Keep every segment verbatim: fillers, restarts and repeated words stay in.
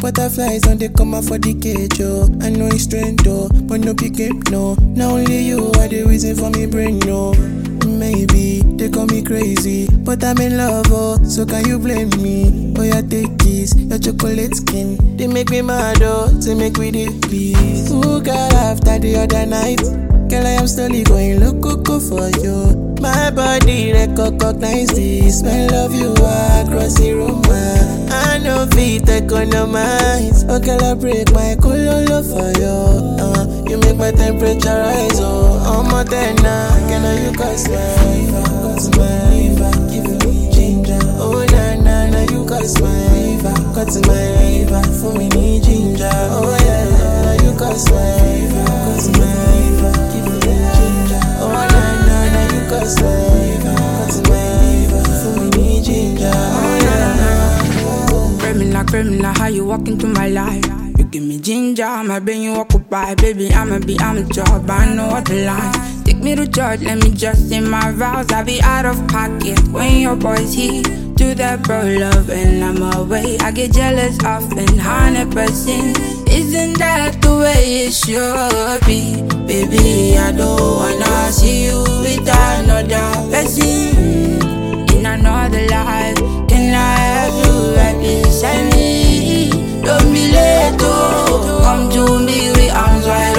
butterflies on they come out for the cage, oh. I know it's strange, though, but no pick up, no. Not only you are the reason for me brain, no. Maybe they call me crazy, but I'm in love, oh. So can you blame me? Oh, yeah, take this, your chocolate skin. They make me mad, oh, to make me the peace. Who got after the other night? Girl, I am slowly going loco for you. My body recognize the smell of you across the room. I know feet economize. Oh, girl, I break my cololo for you. Uh, you make my temperature rise, oh. I'm more than now. Can I you cause my fever? Cause my fever, give me ginger. Oh, na na na, you cause my fever. Cause my fever, for me need ginger. Oh, yeah, yeah, you cause my fever. Cause my fever, give me ginger. Oh, na na na, you cause my fever. Cause my fever, for me need ginger. Oh, yeah, yeah. Criminal, criminal, how you walk into my life? You give me ginger, my brain you occupy. Baby, I'ma be, I'm a job, I know what the line. Take me to church, let me just say my vows. I'll be out of pocket when your boys here. Do that bro love and I'm away. I get jealous often, one hundred percent. Isn't that the way it should be? Baby, I don't wanna see you with another person in another life. Can I have you right beside me? Don't be late, oh. Come to me with arms wide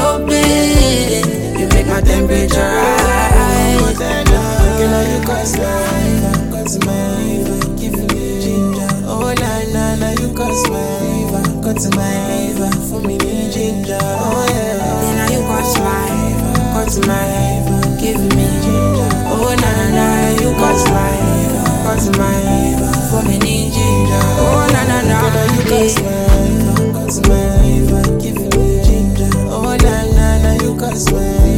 open. You make my temperature rise. Can I you cause my fever? Cause my fever, give me ginger. Oh na na na, you cause my fever. Cause my fever, for me need ginger. Oh yeah. Then now you cause my fever. Cause my fever, Give me ginger. oh na na na, you cause my fever. Cause my fever, for me need ginger. Oh na na na. Can I you cause my fever? Cause my fever, give me ginger. Oh na na na, you cause my